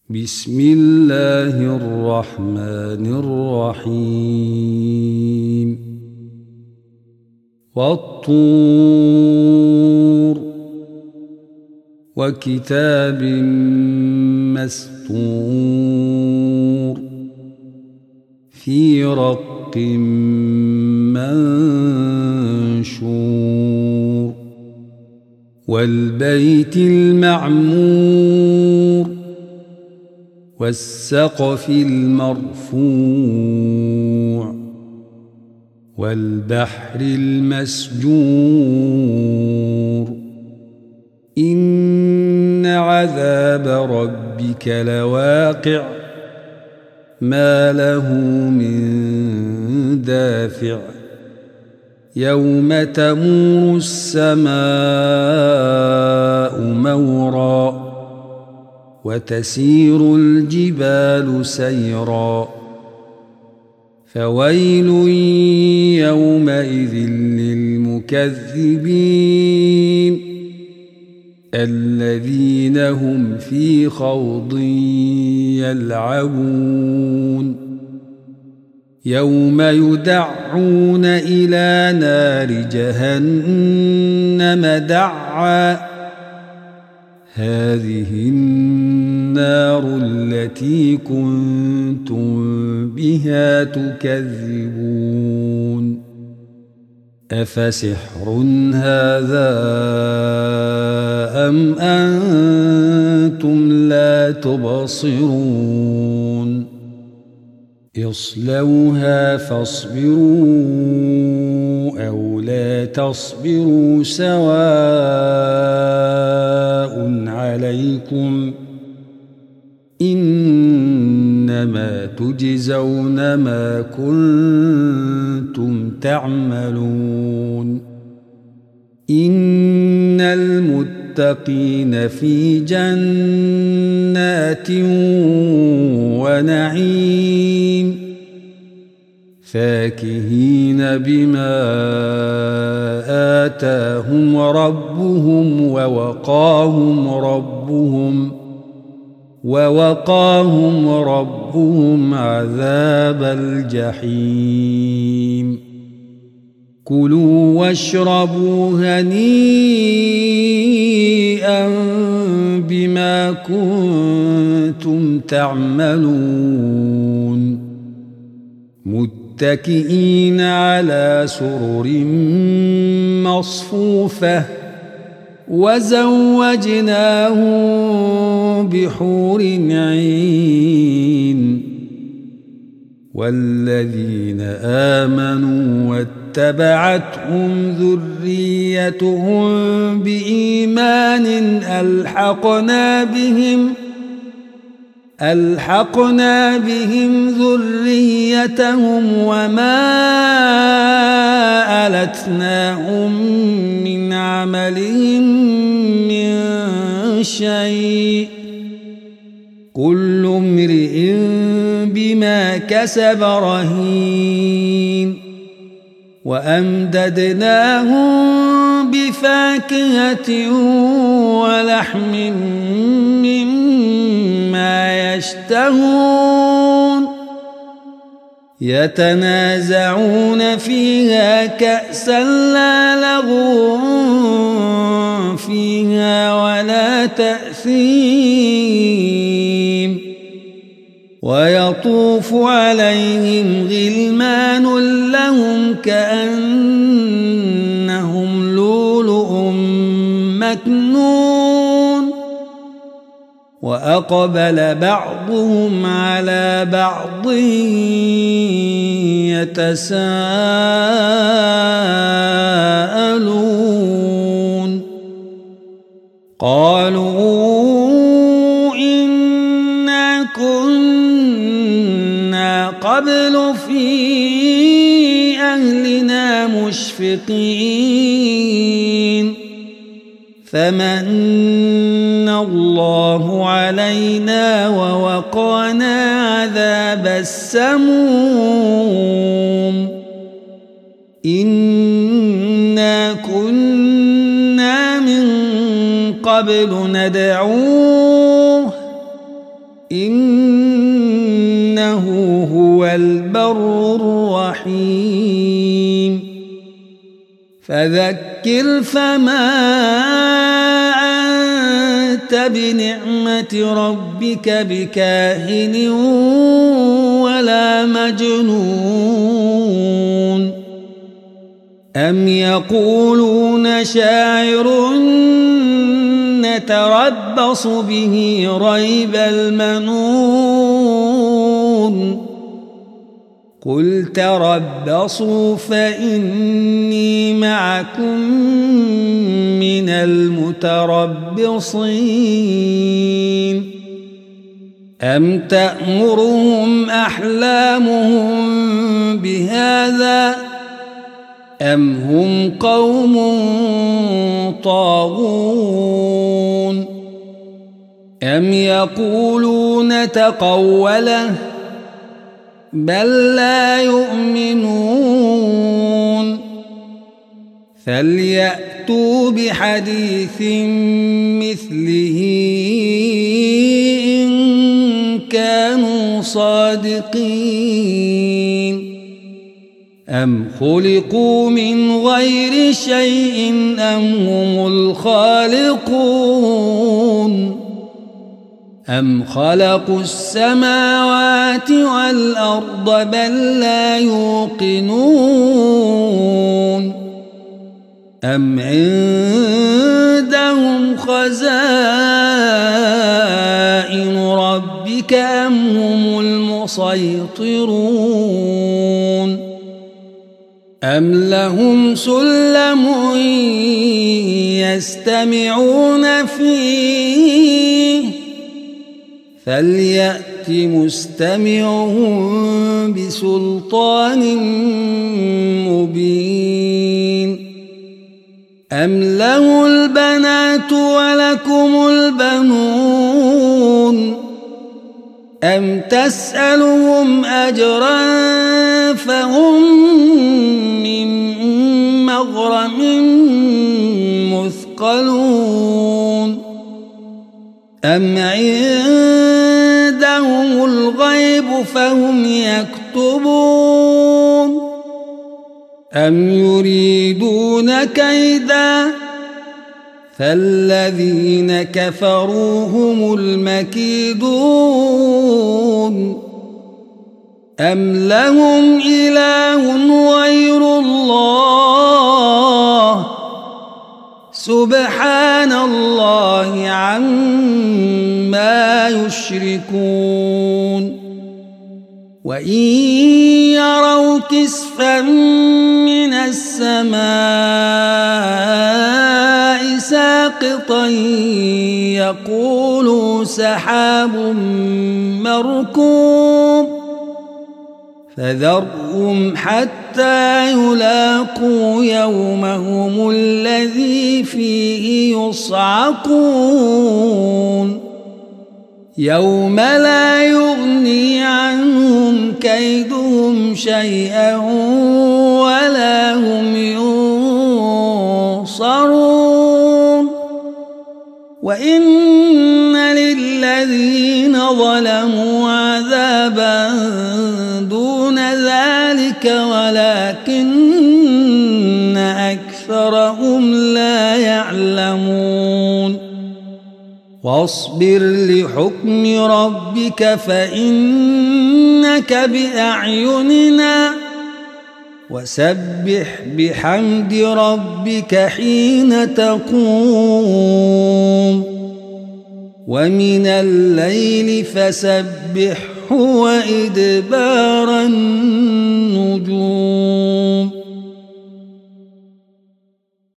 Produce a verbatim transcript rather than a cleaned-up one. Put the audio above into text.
بسم الله الرحمن الرحيم والطور وكتاب مسطور في رق منشور والبيت المعمور والسقف المرفوع والبحر المسجور إن عذاب ربك لواقع ما له من دافع يوم تمور السماء مورا وتسير الجبال سيرا فويل يومئذ للمكذبين الذين هم في خوض يلعبون يوم يدعون إلى نار جهنم دعا هذه النار التي كنتم بها تكذبون أفسحر هذا أم أنتم لا تبصرون اصلوها فاصبروا أو لا تصبروا سواء عليكم إنما تجزون ما كنتم تعملون إن المتقين في جنات ونعيم فاكهين بما آتاهم ربهم ووقاهم ربهم ووقاهم ربهم عذاب الجحيم كلوا واشربوا هنيئا بما كنتم تعملون متكئين على سرر مصفوفة وزوجناهم بحور عين والذين آمنوا واتبعتهم ذريتهم بإيمان ألحقنا بهم ألحقنا بهم ذريتهم وما ألتناهم من عملهم من شيء كل امرئ بما كسب رهين وأمددناهم بفاكهة ولحم مما يشتهون يتنازعون فيها كأسا لا لغو فيها ولا تأثيم ويطوف عليهم غلمان لهم كأنهم لؤلؤ مكنون وأقبل بعضهم على بعض يتساءلون قالوا إنا كنا قبل في أهلنا مشفقين فمن الله علينا ووقانا عذاب السموم إنا كنا من قبل ندعوه إنه هو البر الرحيم فذكر فما أنت بنعمة ربك بكاهن ولا مجنون أم يقولون شاعر نتربص به ريب المنون قل تربصوا فإني معكم من المتربصين أم تأمرهم أحلامهم بهذا أم هم قوم طاغون أم يقولون تقوله بل لا يؤمنون فليأتوا بحديث مثله إن كانوا صادقين أم خلقوا من غير شيء أم هم الخالقون أم خلقوا السماوات والأرض بل لا يوقنون أم عندهم خزائن ربك أم هم المسيطرون أم لهم سلم يستمعون فيه فليأت مستمعهم بسلطان مبين أم له البنات ولكم البنون أم تسألهم أجرا فهم من مغرم مثقلون أم عندهم الغيب فهم يكتبون أم يريدون كيدا فالذين كفروا هم المكيدون أم لهم إله غير الله سبحان الله عما يشركون وإن يروا كسفا من السماء ساقطا يقولوا سحاب مركوم فذرهم حتى يلاقوا يومهم الذي فيه يصعقون يوم لا يغني عنهم كيدهم شيئا ولا هم ينصرون وإن للذين ظلموا عذابا دون ذلك ولكن أكثرهم لا يعلمون واصبر لحكم ربك فإنك بأعيننا وسبح بحمد ربك حين تقوم ومن الليل فسبحه وإدبار النجوم